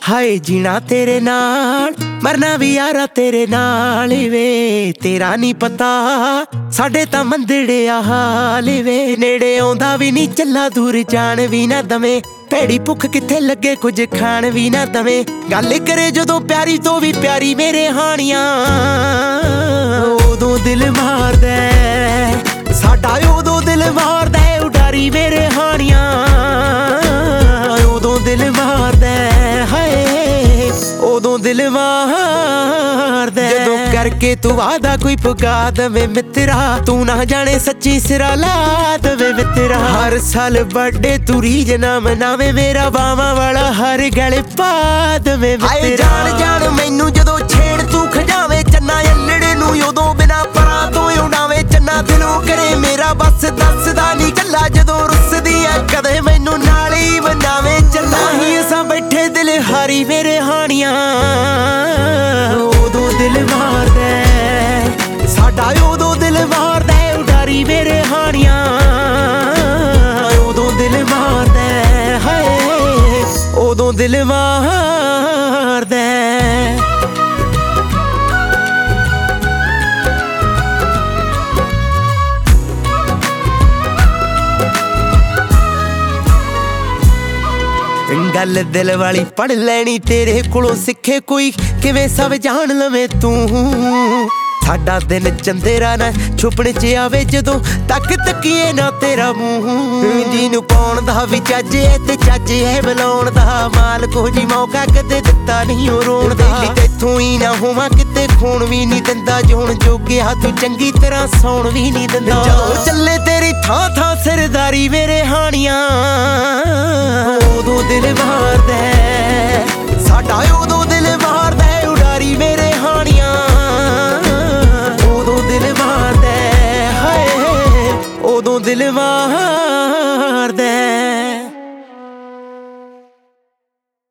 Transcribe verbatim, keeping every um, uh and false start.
हाय जीना तेरे नाल मरना भी यारा तेरे नाल वे तेरा नहीं पता साडे तां मंदड़े हाल वे नेड़े आउंदा भी नहीं चला दूर जान भी ना दवे भैड़ी भुख किथे लगे कुछ खान भी ना दवे गल करे जदों प्यारी तो भी प्यारी मेरे हानियां उदों दिल मारदा साडा उदों दिल मारदा उडारी मेरे हानियां उदों दिल मारदा हाय उदों दिल मारदा जदों करके तू वादा कोई पुगा दवे मित्रा तू ना जाने सच्ची सिरा ला दवे मित्रा हर साल बर्थडे तू रीज ना मनावे मेरा बावां वाला हर गल पा दवे मित्रा जान जान मैनू जदों छेड़ तू खजावे चन्ना अल्लड़े नू उदों बिना परां तो उड़ावे चन्ना दिलों करे मेरा बस दसदा नहीं कल्ला जदों रुसदी आ कदे मैनू नाल ही बनावे चन्ना ही असां बैठे दिल हारी मेरे हानियां उदों दिल मारदा साडा उदों दिल मारदा उडारी मेरे हानियां उदों दिल मारदा हाय उदों दिल मारदा गल दिल वाली पढ़ लैनी तेरे कोलों सिखे कोई किवें सब जान लवे तू साडा दिन चंदेरा ना छुपने च आवे जदों तक तकीए ना तेरा मूंह जीनू पाउण दा भी चज है ते चज है बुलाउण दा माल को जी मौका कदे दित्ता नहीं ओ रोण दा तैथों ही ना होवां किते खून भी नहीं दिंदा जोण जोगिया तू चंगी तरह सौण भी नहीं दिंदा जदों चले तेरी थां थां सरदारी मेरे हानियां उदों दिल मारदा साडा उदों दिल मारदा उडारी मेरे हानियां उदों दिल मारदा हाय उदों दिल मारदा